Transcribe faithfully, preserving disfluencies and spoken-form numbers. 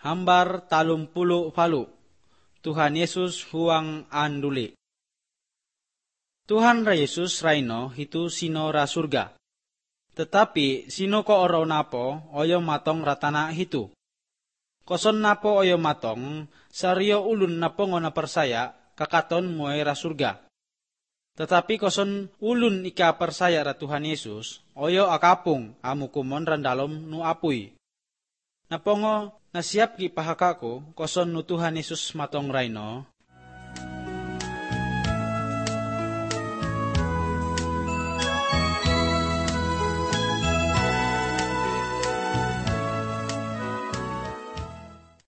Hambar talum pulu falu. Tuhan Yesus huang anduli. Tuhan Ra Yesus raino hitu sino ra surga. Tetapi sino ko oro napo oyo matong ratana hitu. Koson napo oyo matong sario ulun napo ngona persaya kakaton muay ra surga. Tetapi koson ulun ika persaya ra Tuhan Yesus oyo akapung amukumon randalom nu apuy. Napongo nasiap ki pahakaku koson nu Tuhan Yesus matong raino